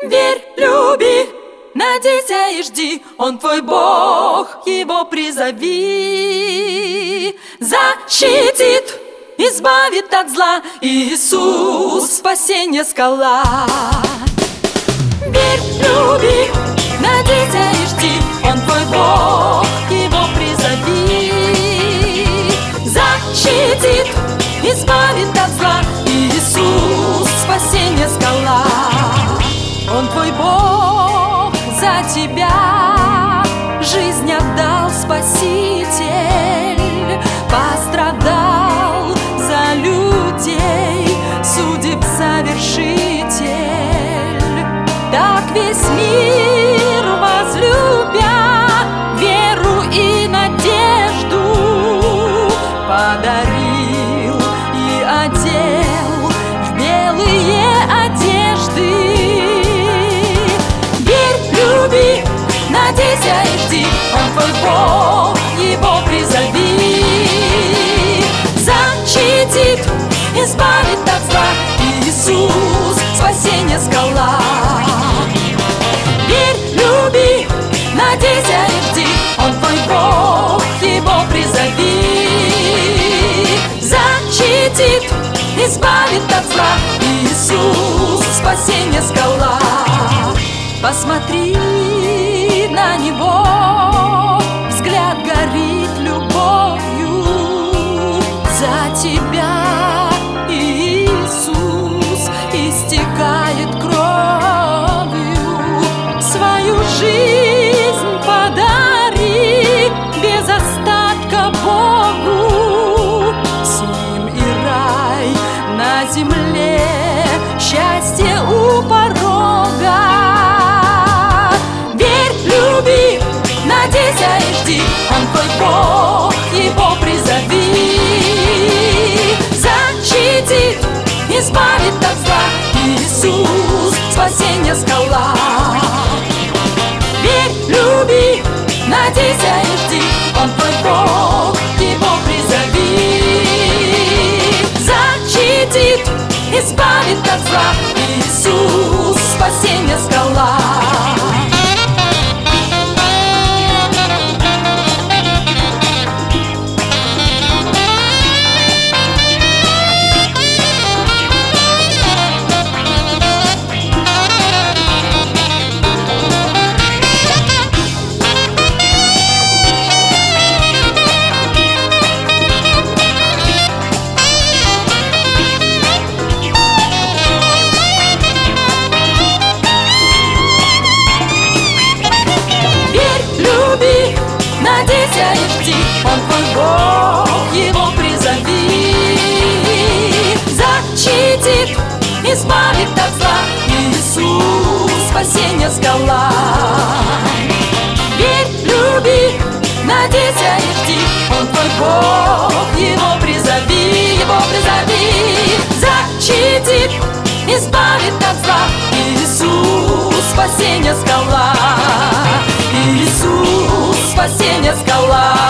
Верь, люби, надейся и жди, Он твой Бог, Его призови. Защитит, избавит от зла, Иисус, спасенье, скала. Верь, люби, надейся и жди, Он твой Бог, Его призови. Защитит, избавит от зла, Иисус, спасенье, скала. Он твой Бог, за тебя жизнь отдал Спаситель, пострадал за людей, судеб совершитель. Так весь мир возлюбя, веру и надежду подарил и одел в белые одежды. Надейся и жди, Он твой Бог, Его призови. Защитит, избавит от зла, Иисус, спасенье, скала. Верь, люби, надейся и жди, Он твой Бог, Его призови. Защитит, избавит от зла, Иисус, спасенье, скала. Посмотри на Него, взгляд горит любовью. За тебя Иисус истекает кровью. Свою жизнь подари без остатка Богу. С Ним и рай на земле, счастье у порога. Надейся и жди, Он твой Бог, Его призови. Защитит, избавит от зла, Иисус, спасенье, скала. Верь, люби, надейся и жди, Он твой Бог, Его призови. Защитит, избавит от зла, Иисус, спасенье, скала. Надейся и жди, Он твой Бог, Его призови. Защитит, избавит от зла, Иисус, спасенье, скала. Верь, люби, надейся и жди, Он твой Бог, Его призови, Его призови. Защитит, избавит от зла, Иисус, спасенье, скала. Иисус, спасенье, скала.